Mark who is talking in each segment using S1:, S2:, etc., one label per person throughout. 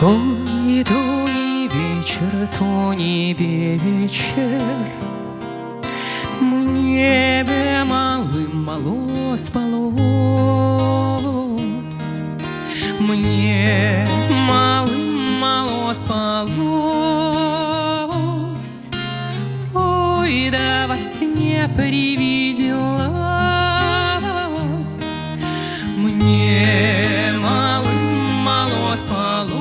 S1: Ой, то не вечер, мне бы малым мало спалось, мне малым мало спалось. Ой, да во сне привиделось мне малым мало спалось.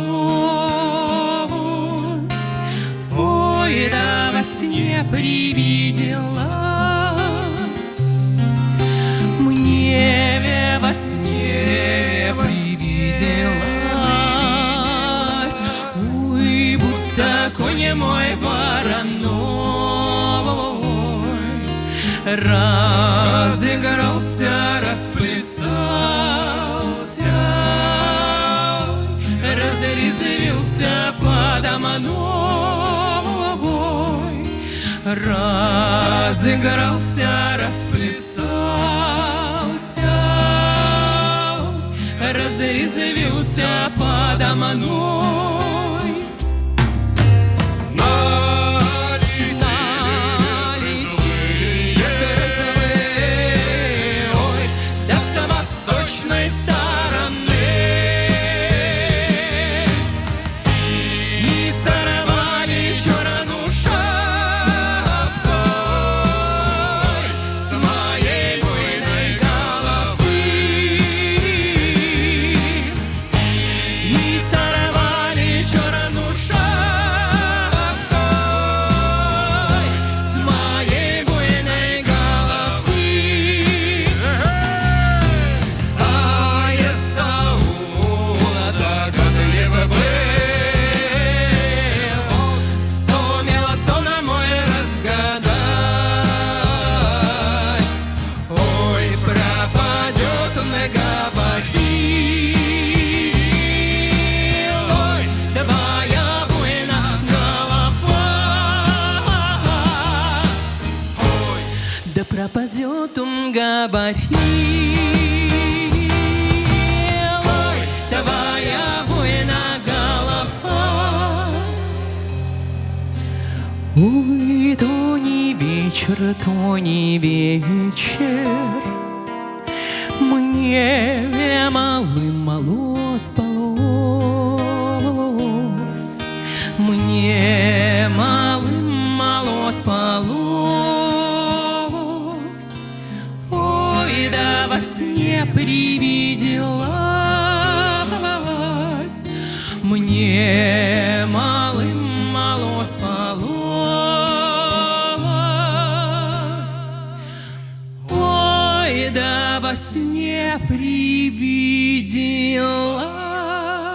S1: Ой, да во сне привиделось мне во сне привиделось. Ой, будто конь мой вороной разыгрался, расплясался, разрезвился подо мной, разыгрался, расплясался, разрезвился подо мной. Да пропадет он, говорил, ой, твоя буйна голова. Ой, то не вечер, мне малым мало спалось, мне малым мало спалось. Ой, да во сне привиделось мне малым мало спалось. Ой, да во сне привиделось